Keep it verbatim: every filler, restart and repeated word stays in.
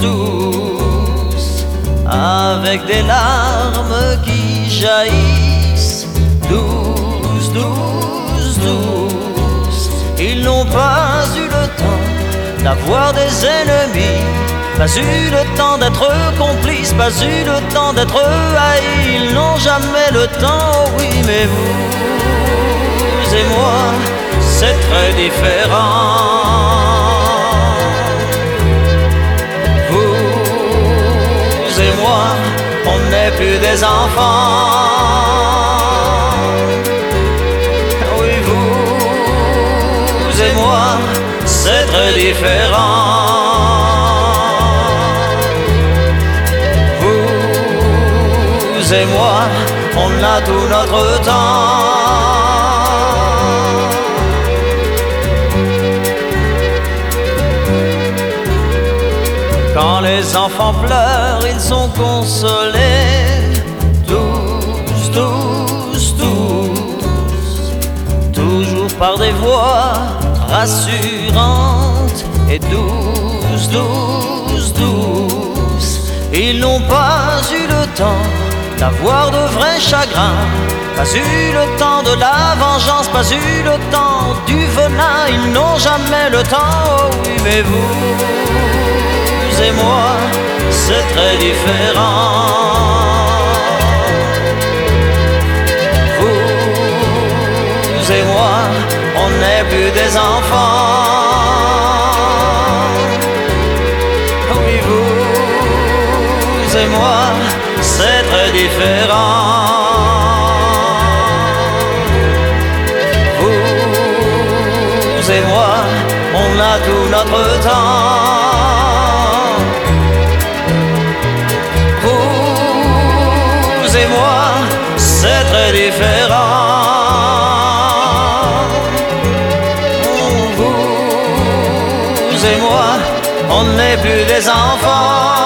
douce, avec des larmes qui jaillissent, douce, douce, douce. Ils n'ont pas eu le temps d'avoir des ennemis, pas eu le temps d'être complices, pas eu le temps d'être haïs. Ils n'ont jamais le temps, oui, mais vous et moi, c'est très différent. Vous et moi, on n'est plus des enfants. Oui, vous et moi, c'est très différent. Vous et moi, on a tout notre temps. Quand les enfants pleurent, ils sont consolés, tous, tous, tous, toujours par des voix rassurantes et douces, douces, douces. Ils n'ont pas eu le temps d'avoir de vrais chagrins, pas eu le temps de la vengeance, pas eu le temps du venin. Ils n'ont jamais le temps, oh oui, mais vous et moi, c'est très différent. Vous et moi, on n'est plus des enfants. Oui, vous et moi, c'est très différent. Vous et moi, on a tout notre temps. Vous et moi, c'est très différent. Vous et moi, on n'est plus des enfants.